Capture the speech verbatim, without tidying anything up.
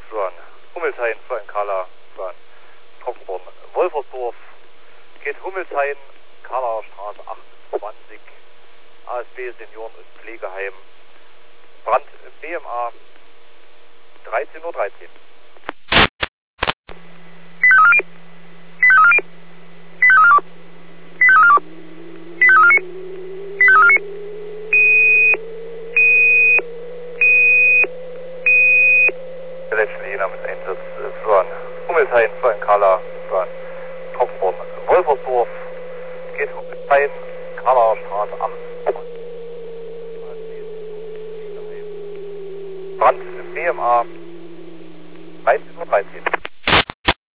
von Hummelshain, von Kala, von Trockenborn, Wolfersdorf, geht Hummelshain, Kala Straße achtundzwanzig, A S B Senioren- und Pflegeheim, Brand B M A, dreizehn Uhr dreizehn.